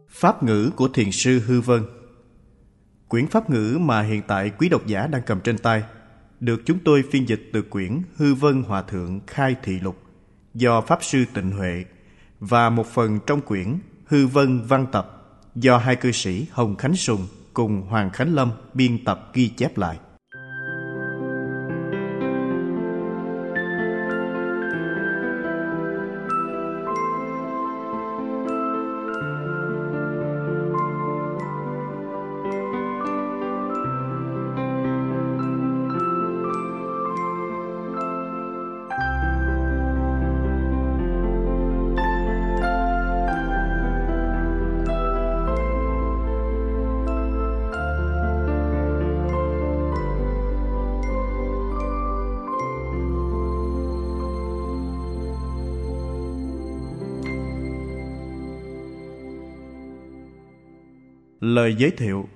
Pháp ngữ của Thiền sư Hư Vân. Quyển pháp ngữ mà hiện tại quý độc giả đang cầm trên tay được chúng tôi phiên dịch từ quyển Hư Vân Hòa Thượng Khai Thị Lục do Pháp sư Tịnh Huệ và một phần trong quyển Hư Vân Văn Tập do hai cư sĩ Hồng Khánh Sùng cùng Hoàng Khánh Lâm biên tập ghi chép lại. Lời giới thiệu.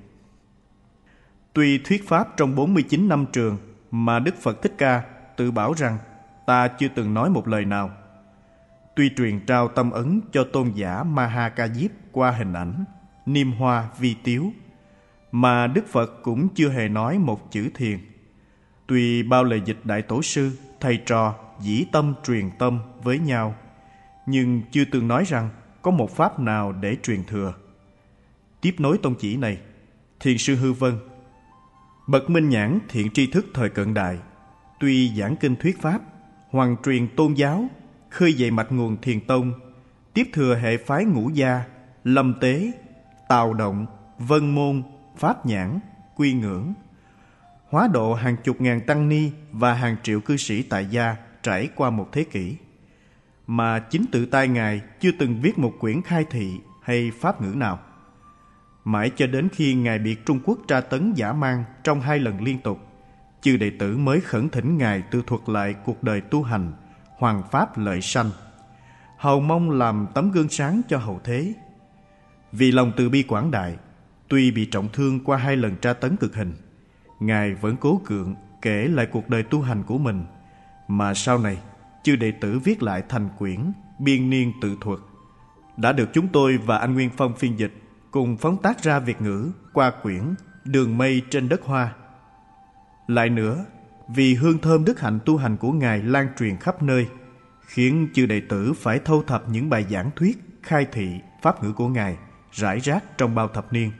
Tuy thuyết pháp trong 49 năm trường mà Đức Phật Thích Ca tự bảo rằng ta chưa từng nói một lời nào, tuy truyền trao tâm ấn cho tôn giả Maha Ca Diếp qua hình ảnh, niêm hoa, vi tiếu, mà Đức Phật cũng chưa hề nói một chữ thiền, tuy bao lời dịch Đại Tổ sư, thầy trò dĩ tâm truyền tâm với nhau, nhưng chưa từng nói rằng có một pháp nào để truyền thừa. Tiếp nối tông chỉ này, Thiền sư Hư Vân, bậc minh nhãn thiện tri thức thời cận đại, tuy giảng kinh thuyết pháp, hoằng truyền tôn giáo, khơi dậy mạch nguồn thiền tông, tiếp thừa hệ phái Ngũ Gia, Lâm Tế, Tào Động, Vân Môn, Pháp Nhãn, Quy Ngưỡng, hóa độ hàng chục ngàn tăng ni và hàng triệu cư sĩ tại gia trải qua một thế kỷ, mà chính tự tay Ngài chưa từng viết một quyển khai thị hay pháp ngữ nào. Mãi cho đến khi Ngài bị Trung Quốc tra tấn dã man trong 2 lần liên tục, chư đệ tử mới khẩn thỉnh Ngài tự thuật lại cuộc đời tu hành, hoằng pháp lợi sanh, hầu mong làm tấm gương sáng cho hậu thế. Vì lòng từ bi quảng đại, tuy bị trọng thương qua 2 lần tra tấn cực hình, Ngài vẫn cố gượng kể lại cuộc đời tu hành của mình, mà sau này chư đệ tử viết lại thành quyển Biên Niên Tự Thuật, đã được chúng tôi và anh Nguyên Phong phiên dịch cùng phóng tác ra Việt ngữ qua quyển Đường Mây Trên Đất Hoa. Lại nữa, vì hương thơm đức hạnh tu hành của Ngài lan truyền khắp nơi, khiến chư đệ tử phải thâu thập những bài giảng thuyết, khai thị, pháp ngữ của Ngài rải rác trong bao thập niên,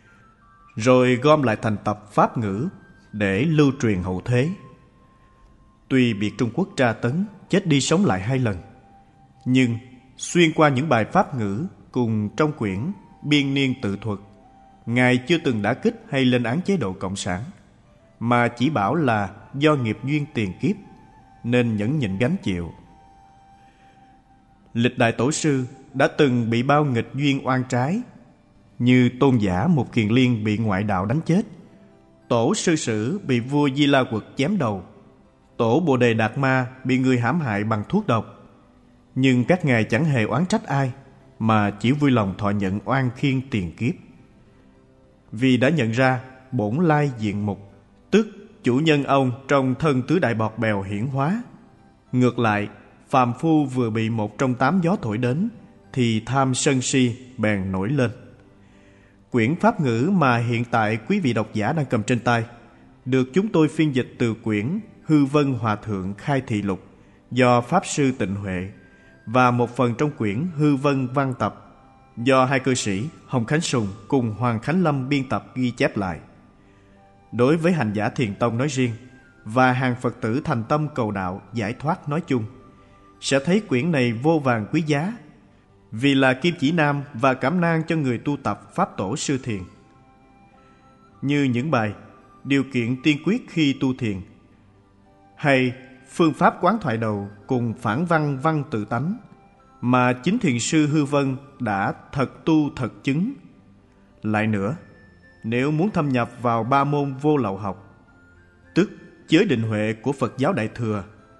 rồi gom lại thành tập pháp ngữ để lưu truyền hậu thế. Tuy bị Trung Quốc tra tấn, chết đi sống lại 2 lần, nhưng xuyên qua những bài pháp ngữ cùng trong quyển Biên Niên Tự Thuật, Ngài chưa từng đả kích hay lên án chế độ Cộng sản, mà chỉ bảo là do nghiệp duyên tiền kiếp nên nhẫn nhịn gánh chịu. Lịch Đại Tổ sư đã từng bị bao nghịch duyên oan trái, như tôn giả Mục Kiền Liên bị ngoại đạo đánh chết, tổ Sư Sử bị vua Di La Quật chém đầu, tổ Bồ Đề Đạt Ma bị người hãm hại bằng thuốc độc. Nhưng các ngài chẳng hề oán trách ai, mà chỉ vui lòng thọ nhận oan khiên tiền kiếp. Vì đã nhận ra bổn lai diện mục, tức chủ nhân ông trong thân tứ đại bọt bèo hiển hóa. Ngược lại, phàm phu vừa bị một trong 8 gió thổi đến, thì tham sân si bèn nổi lên. Quyển pháp ngữ mà hiện tại quý vị độc giả đang cầm trên tay được chúng tôi phiên dịch từ quyển Hư Vân Hòa Thượng Khai Thị Lục do Pháp sư Tịnh Huệ và một phần trong quyển Hư Vân Văn Tập do hai cư sĩ Hồng Khánh Sùng cùng Hoàng Khánh Lâm biên tập ghi chép lại. Đối với hành giả thiền tông nói riêng và hàng Phật tử thành tâm cầu đạo giải thoát nói chung, sẽ thấy quyển này vô vàn quý giá, vì là kim chỉ nam và cảm nang cho người tu tập Pháp Tổ Sư Thiền. Như những bài Điều kiện tiên quyết khi tu thiền, hay Phương pháp quán thoại đầu cùng phản văn văn tự tánh, mà chính Thiền sư Hư Vân đã thật tu thật chứng. Lại nữa, nếu muốn thâm nhập vào 3 môn vô lậu học, tức giới định huệ của Phật giáo Đại Thừa,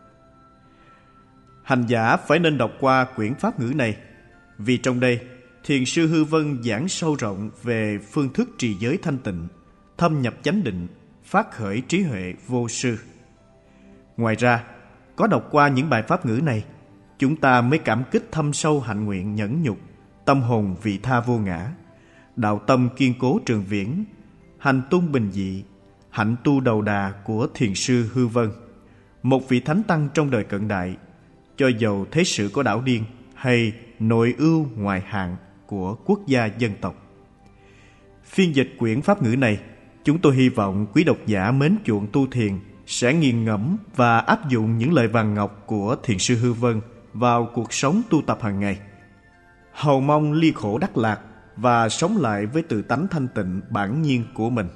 hành giả phải nên đọc qua quyển pháp ngữ này, vì trong đây Thiền sư Hư Vân giảng sâu rộng về phương thức trì giới thanh tịnh, thâm nhập chánh định, phát khởi trí huệ vô sư. Ngoài ra, có đọc qua những bài pháp ngữ này, chúng ta mới cảm kích thâm sâu hạnh nguyện nhẫn nhục, tâm hồn vị tha vô ngã, đạo tâm kiên cố trường viễn, hành tung bình dị, hạnh tu đầu đà của thiền sư Hư Vân, một vị thánh tăng trong đời cận đại, cho dầu thế sự có đảo điên hay nội ưu ngoại hạng của quốc gia dân tộc. Phiên dịch quyển pháp ngữ này, chúng tôi hy vọng quý độc giả mến chuộng tu thiền sẽ nghiền ngẫm và áp dụng những lời vàng ngọc của thiền sư Hư Vân vào cuộc sống tu tập hàng ngày. Hầu mong ly khổ đắc lạc và sống lại với tự tánh thanh tịnh bản nhiên của mình.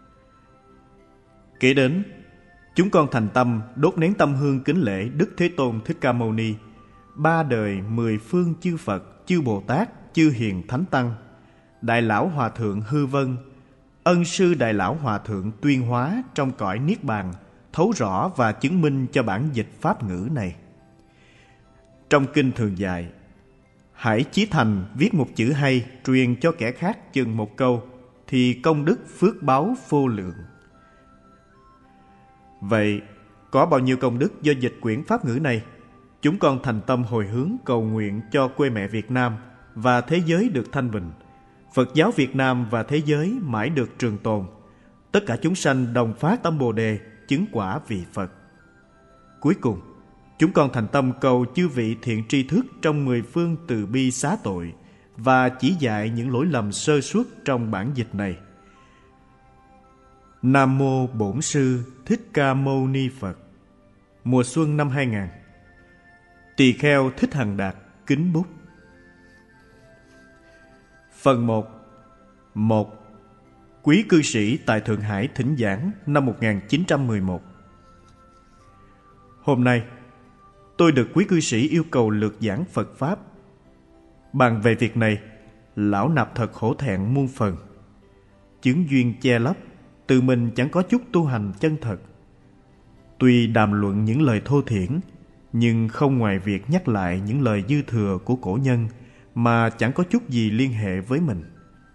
Kế đến, chúng con thành tâm đốt nén tâm hương kính lễ Đức Thế Tôn Thích Ca Mâu Ni, ba đời 10 phương chư Phật, chư Bồ Tát, chư Hiền Thánh Tăng, Đại Lão Hòa Thượng Hư Vân, ân sư Đại Lão Hòa Thượng tuyên hóa trong cõi Niết Bàn, thấu rõ và chứng minh cho bản dịch pháp ngữ này. Trong kinh thường dạy, hãy chí thành viết một chữ hay truyền cho kẻ khác chừng một câu, thì công đức phước báu vô lượng. Vậy, có bao nhiêu công đức do dịch quyển pháp ngữ này, chúng con thành tâm hồi hướng cầu nguyện cho quê mẹ Việt Nam và thế giới được thanh bình, Phật giáo Việt Nam và thế giới mãi được trường tồn, tất cả chúng sanh đồng phát tâm Bồ Đề, chứng quả vị Phật. Cuối cùng, chúng con thành tâm cầu chư vị thiện tri thức trong 10 phương từ bi xá tội và chỉ dạy những lỗi lầm sơ suất trong bản dịch này. Nam Mô Bổn Sư Thích Ca Mâu Ni Phật. Mùa xuân năm 2000. Tỳ kheo Thích Hằng Đạt kính bút. Phần 1. 1. Quý cư sĩ tại Thượng Hải thỉnh giảng năm 1911. Hôm nay, tôi được quý cư sĩ yêu cầu lược giảng Phật Pháp. Bàn về việc này, lão nạp thật hổ thẹn muôn phần. Chướng duyên che lấp, tự mình chẳng có chút tu hành chân thật. Tuy đàm luận những lời thô thiển, nhưng không ngoài việc nhắc lại những lời dư thừa của cổ nhân mà chẳng có chút gì liên hệ với mình.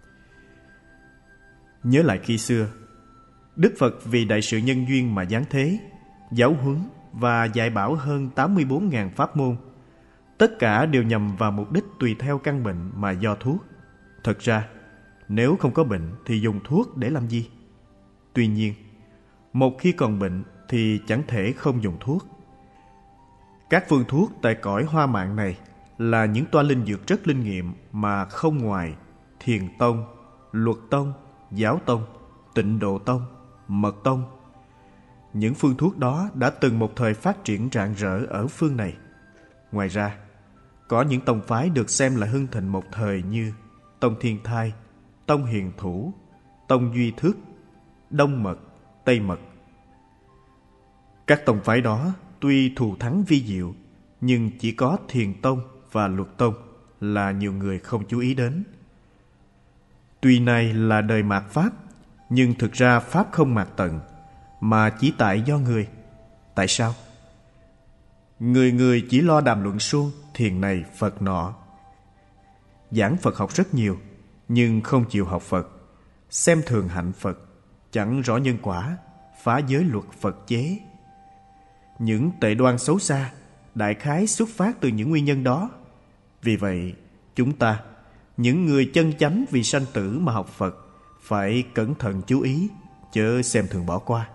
Nhớ lại khi xưa, Đức Phật vì đại sự nhân duyên mà giáng thế, giáo huấn và dạy bảo hơn 84.000 pháp môn. Tất cả đều nhằm vào mục đích tùy theo căn bệnh mà do thuốc. Thật ra, nếu không có bệnh thì dùng thuốc để làm gì? Tuy nhiên, một khi còn bệnh thì chẳng thể không dùng thuốc. Các phương thuốc tại cõi hoa mạng này là những toa linh dược rất linh nghiệm mà không ngoài Thiền Tông, Luật Tông, Giáo Tông, Tịnh Độ Tông, Mật Tông. Những phương thuốc đó đã từng một thời phát triển rạng rỡ ở phương này. Ngoài ra, có những tông phái được xem là hưng thịnh một thời như Tông Thiên Thai, Tông Hiền Thủ, Tông Duy Thức, Đông Mật, Tây Mật. Các tông phái đó tuy thù thắng vi diệu, nhưng chỉ có Thiền Tông và Luật Tông là nhiều người không chú ý đến. Tuy này là đời mạt Pháp, nhưng thực ra Pháp không mạt tận, mà chỉ tại do người. Tại sao? Người người chỉ lo đàm luận suông, thiền này Phật nọ. Giảng Phật học rất nhiều, nhưng không chịu học Phật, xem thường hạnh Phật, chẳng rõ nhân quả, phá giới luật Phật chế. Những tệ đoan xấu xa đại khái xuất phát từ những nguyên nhân đó. Vì vậy, chúng ta, những người chân chánh vì sanh tử mà học Phật, phải cẩn thận chú ý, chớ xem thường bỏ qua.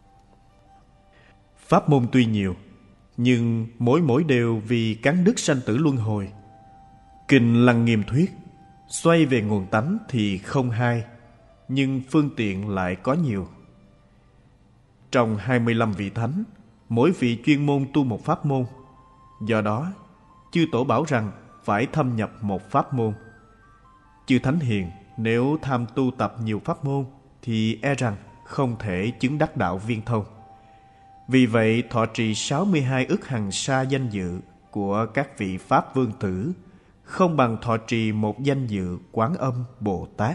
Pháp môn tuy nhiều, nhưng mỗi đều vì cắn đứt sanh tử luân hồi. Kinh Lăng Nghiêm thuyết, xoay về nguồn tánh thì không hai, nhưng phương tiện lại có nhiều. Trong 25 vị thánh, mỗi vị chuyên môn tu một pháp môn. Do đó, chư tổ bảo rằng phải thâm nhập một pháp môn. Chư thánh hiền nếu tham tu tập nhiều pháp môn thì e rằng không thể chứng đắc đạo viên thông. Vì vậy, thọ trì 62 ức hằng sa danh dự của các vị Pháp Vương Tử không bằng thọ trì một danh dự Quán Âm Bồ Tát.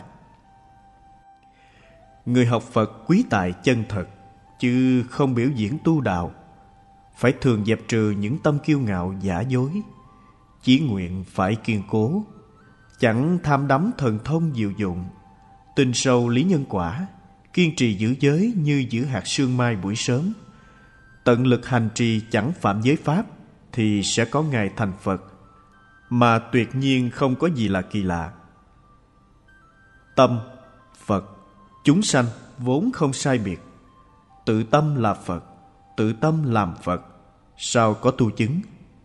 Người học Phật quý tại chân thật, chứ không biểu diễn tu đạo. Phải thường dẹp trừ những tâm kiêu ngạo giả dối. Chí nguyện phải kiên cố, chẳng tham đắm thần thông diệu dụng, tin sâu lý nhân quả, kiên trì giữ giới như giữ hạt sương mai buổi sớm. Tận lực hành trì chẳng phạm giới pháp thì sẽ có ngày thành Phật, mà tuyệt nhiên không có gì là kỳ lạ. Tâm, Phật, chúng sanh vốn không sai biệt. Tự tâm là Phật, tự tâm làm Phật, sao có tu chứng?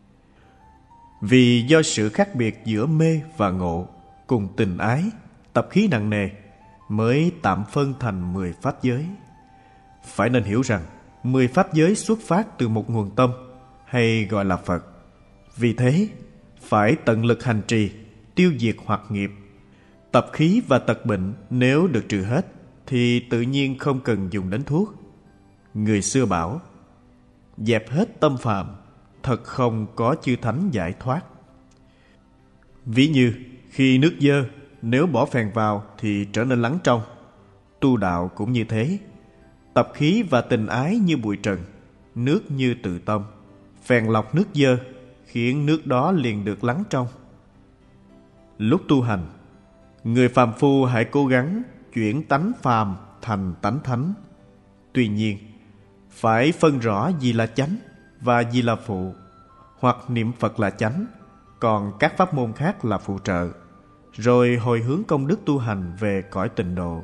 Vì do sự khác biệt giữa mê và ngộ cùng tình ái, tập khí nặng nề, mới tạm phân thành 10 pháp giới. Phải nên hiểu rằng 10 pháp giới xuất phát từ một nguồn tâm, hay gọi là Phật. Vì thế, phải tận lực hành trì, tiêu diệt hoặc nghiệp. Tập khí và tật bệnh nếu được trừ hết, thì tự nhiên không cần dùng đến thuốc. Người xưa bảo, dẹp hết tâm phàm, thật không có chư thánh giải thoát. Ví như khi nước dơ, nếu bỏ phèn vào thì trở nên lắng trong. Tu đạo cũng như thế. Tập khí và tình ái như bụi trần, nước như tự tâm. Phèn lọc nước dơ, khiến nước đó liền được lắng trong. Lúc tu hành, người phàm phu hãy cố gắng chuyển tánh phàm thành tánh thánh. Tuy nhiên, phải phân rõ gì là chánh và gì là phụ, hoặc niệm Phật là chánh, còn các pháp môn khác là phụ trợ, rồi hồi hướng công đức tu hành về cõi tịnh độ.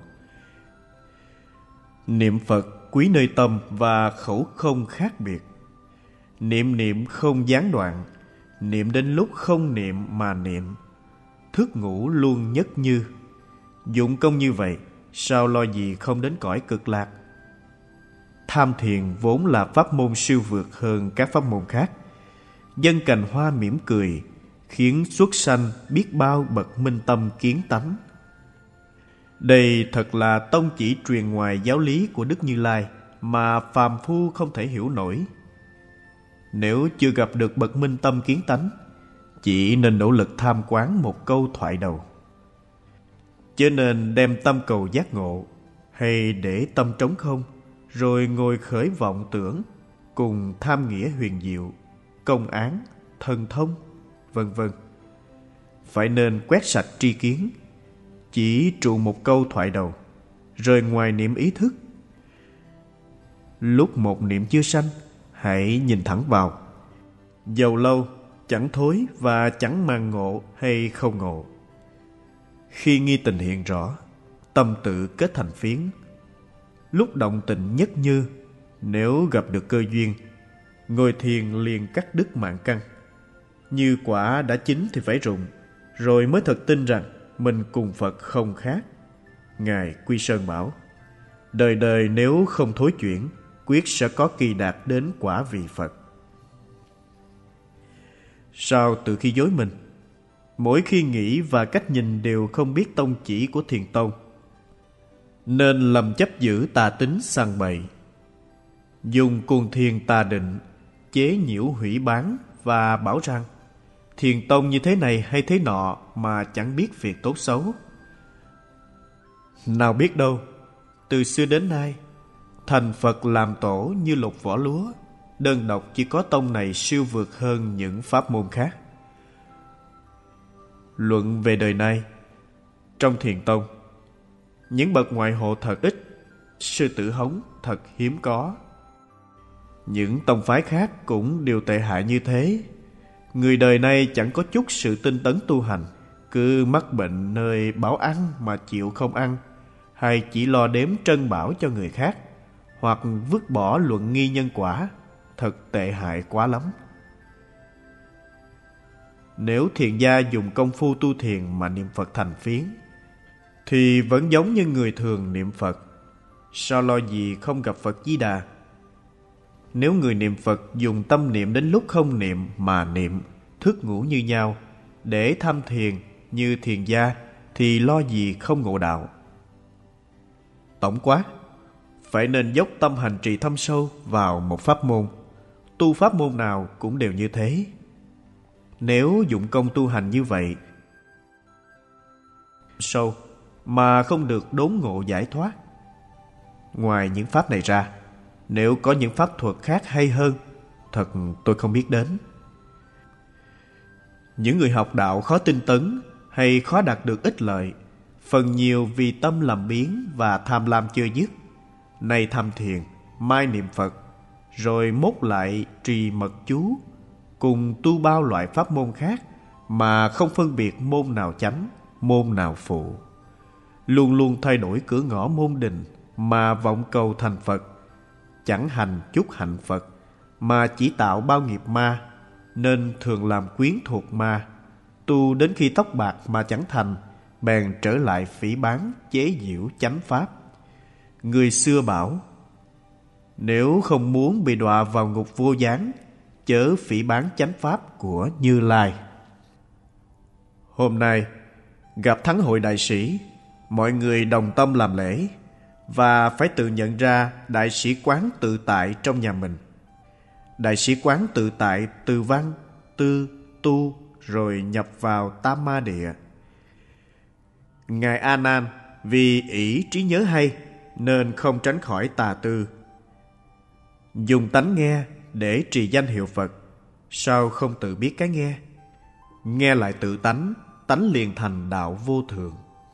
Niệm Phật quý nơi tâm và khẩu không khác biệt. Niệm không gián đoạn, niệm đến lúc không niệm mà niệm. Thức ngủ luôn nhất như. Dụng công như vậy, sao lo gì không đến cõi cực lạc? Tham thiền vốn là pháp môn siêu vượt hơn các pháp môn khác. Dân cành hoa mỉm cười, khiến xuất sanh biết bao bậc minh tâm kiến tánh. Đây thật là tông chỉ truyền ngoài giáo lý của Đức Như Lai mà phàm phu không thể hiểu nổi. Nếu chưa gặp được bậc minh tâm kiến tánh, chỉ nên nỗ lực tham quán một câu thoại đầu. Chớ nên đem tâm cầu giác ngộ, hay để tâm trống không, rồi ngồi khởi vọng tưởng, cùng tham nghĩa huyền diệu, công án, thần thông, vân vân. Phải nên quét sạch tri kiến, chỉ trụ một câu thoại đầu, rồi ngoài niệm ý thức. Lúc một niệm chưa sanh, hãy nhìn thẳng vào. Dầu lâu, chẳng thối và chẳng màng ngộ hay không ngộ. Khi nghi tình hiện rõ, tâm tự kết thành phiến. Lúc động tình nhất như, nếu gặp được cơ duyên, ngồi thiền liền cắt đứt mạng căn. Như quả đã chín thì phải rụng, rồi mới thật tin rằng mình cùng Phật không khác. Ngài Quy Sơn bảo, đời đời nếu không thối chuyển, quyết sẽ có kỳ đạt đến quả vị Phật. Sao tự khi dối mình? Mỗi khi nghĩ và cách nhìn đều không biết tông chỉ của thiền tông, nên lầm chấp giữ tà tính sằng bậy, dùng cuồng thiền tà định chế nhiễu hủy bán và bảo rằng thiền tông như thế này hay thế nọ mà chẳng biết việc tốt xấu. Nào biết đâu, từ xưa đến nay, thành Phật làm tổ như lục vỏ lúa, đơn độc chỉ có tông này siêu vượt hơn những pháp môn khác. Luận về đời nay, trong thiền tông, những bậc ngoại hộ thật ít, sư tử hống thật hiếm có. Những tông phái khác cũng đều tệ hại như thế. Người đời nay chẳng có chút sự tinh tấn tu hành, cứ mắc bệnh nơi bảo ăn mà chịu không ăn, hay chỉ lo đếm trân bảo cho người khác, hoặc vứt bỏ luận nghi nhân quả, thật tệ hại quá lắm. Nếu thiền gia dùng công phu tu thiền mà niệm Phật thành phiến, thì vẫn giống như người thường niệm Phật. Sao lo gì không gặp Phật Di Đà? Nếu người niệm Phật dùng tâm niệm đến lúc không niệm mà niệm, thức ngủ như nhau, để tham thiền như thiền gia, thì lo gì không ngộ đạo? Tổng quát, phải nên dốc tâm hành trì thâm sâu vào một pháp môn. Tu pháp môn nào cũng đều như thế. Nếu dụng công tu hành như vậy sâu mà không được đốn ngộ giải thoát, ngoài những pháp này ra, nếu có những pháp thuật khác hay hơn, thật tôi không biết đến. Những người học đạo khó tinh tấn hay khó đạt được ích lợi, phần nhiều vì tâm làm biến và tham lam chưa dứt. Nay tham thiền, mai niệm Phật, rồi mốt lại trì mật chú, cùng tu bao loại pháp môn khác mà không phân biệt môn nào chánh, môn nào phụ. luôn luôn thay đổi cửa ngõ môn đình mà vọng cầu thành Phật, chẳng hành chút hạnh Phật mà chỉ tạo bao nghiệp ma, nên thường làm quyến thuộc ma. Tu đến khi tóc bạc mà chẳng thành, bèn trở lại phỉ báng chế giễu chánh pháp. Người xưa bảo: nếu không muốn bị đọa vào ngục vô gián, chớ phỉ báng chánh pháp của Như Lai. Hôm nay gặp thắng hội đại sĩ, mọi người đồng tâm làm lễ, và phải tự nhận ra đại sĩ quán tự tại trong nhà mình. Đại sĩ quán tự tại từ văn, tư, tu, rồi nhập vào tam ma địa. Ngài A Nan vì ỷ trí nhớ hay nên không tránh khỏi tà tư. Dùng tánh nghe để trì danh hiệu Phật, sao không tự biết cái nghe? Nghe lại tự tánh, tánh liền thành đạo vô thượng.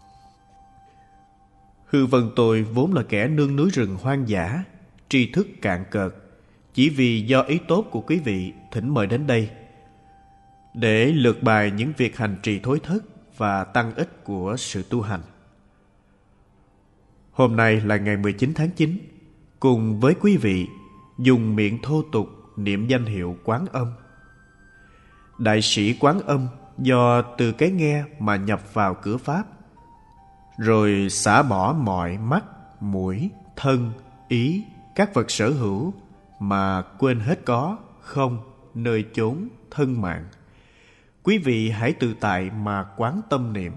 Hư Vân tôi vốn là kẻ nương núi rừng hoang dã, tri thức cạn cợt, chỉ vì do ý tốt của quý vị thỉnh mời đến đây để lược bài những việc hành trì thối thất và tăng ích của sự tu hành. Hôm nay là ngày 19 tháng 9, cùng với quý vị dùng miệng thô tục niệm danh hiệu Quán Âm. Đại sĩ Quán Âm do từ cái nghe mà nhập vào cửa Pháp, rồi xả bỏ mọi mắt, mũi, thân, ý, các vật sở hữu mà quên hết có, không, nơi chốn, thân mạng. Quý vị hãy tự tại mà quán tâm niệm.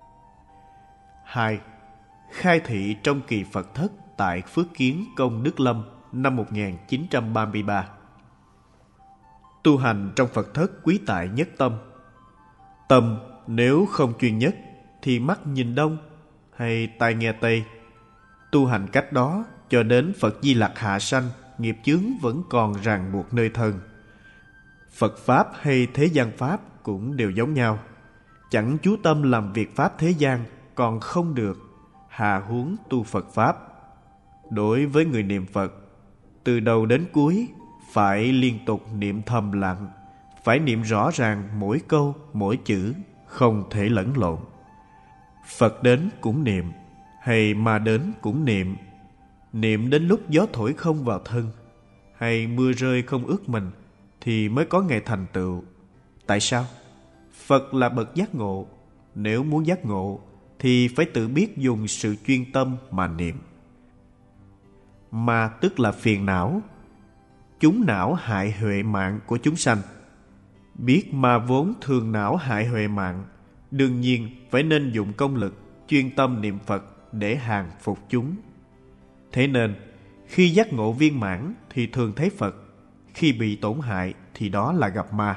2. Khai thị trong kỳ Phật thất tại Phước Kiến Công Đức Lâm năm 1933. Tu hành trong Phật thất quý tại nhất tâm. Tâm nếu không chuyên nhất thì mắt nhìn đông hay tai nghe tây. Tu hành cách đó cho đến Phật Di Lặc hạ sanh, nghiệp chướng vẫn còn ràng buộc nơi thân. Phật Pháp hay thế gian Pháp cũng đều giống nhau. Chẳng chú tâm làm việc Pháp thế gian còn không được, hà huống tu Phật Pháp. Đối với người niệm Phật, từ đầu đến cuối phải liên tục niệm thầm lặng, phải niệm rõ ràng mỗi câu, mỗi chữ, không thể lẫn lộn. Phật đến cũng niệm, hay ma đến cũng niệm. Niệm đến lúc gió thổi không vào thân, hay mưa rơi không ướt mình, thì mới có ngày thành tựu. Tại sao? Phật là bậc giác ngộ. Nếu muốn giác ngộ thì phải tự biết dùng sự chuyên tâm mà niệm. Ma tức là phiền não, chúng não hại huệ mạng của chúng sanh. Biết ma vốn thường não hại huệ mạng, đương nhiên phải nên dụng công lực chuyên tâm niệm Phật để hàng phục chúng. Thế nên khi giác ngộ viên mãn thì thường thấy Phật, khi bị tổn hại thì đó là gặp ma.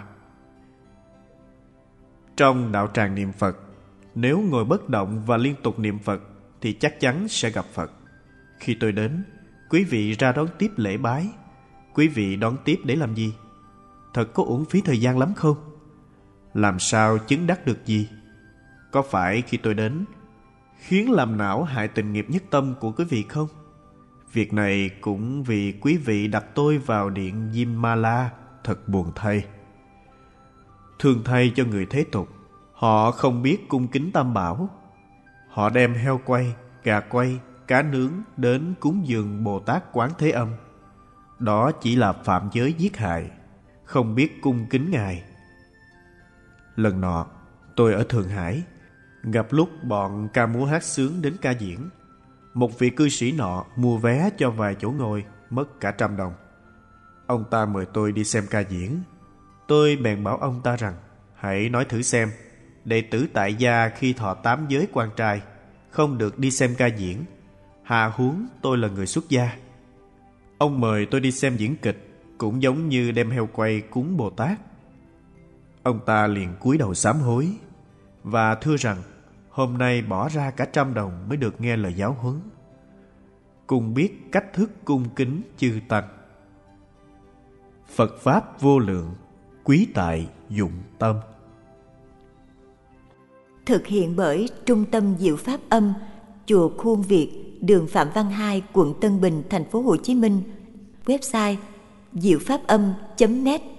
Trong đạo tràng niệm Phật, nếu ngồi bất động và liên tục niệm Phật thì chắc chắn sẽ gặp Phật. Khi tôi đến, quý vị ra đón tiếp lễ bái. Quý vị đón tiếp để làm gì? Thật có uổng phí thời gian lắm không? Làm sao chứng đắc được gì? Có phải khi tôi đến khiến làm não hại tình nghiệp nhất tâm của quý vị không? Việc này cũng vì quý vị đặt tôi vào điện Diêm Ma La, thật buồn thay. Thương thay cho người thế tục, họ không biết cung kính Tam Bảo. Họ đem heo quay, gà quay, cá nướng đến cúng dường Bồ Tát Quán Thế Âm. Đó chỉ là phạm giới giết hại, không biết cung kính Ngài. Lần nọ, tôi ở Thượng Hải, gặp lúc bọn ca múa hát sướng đến ca diễn. Một vị cư sĩ nọ mua vé cho vài chỗ ngồi, mất cả 100 đồng. Ông ta mời tôi đi xem ca diễn. Tôi bèn bảo ông ta rằng, hãy nói thử xem, đệ tử tại gia khi thọ 8 giới quan trai không được đi xem ca diễn, hà huống tôi là người xuất gia. Ông mời tôi đi xem diễn kịch, cũng giống như đem heo quay cúng Bồ Tát. Ông ta liền cúi đầu sám hối và thưa rằng hôm nay bỏ ra cả 100 đồng mới được nghe lời giáo huấn. Cùng biết cách thức cung kính chư tăng. Phật Pháp vô lượng, quý tại dụng tâm. Thực hiện bởi Trung tâm Diệu Pháp Âm, Chùa Khuôn Việt, đường Phạm Văn Hai, quận Tân Bình, thành phố Hồ Chí Minh. Website diệu pháp âm.net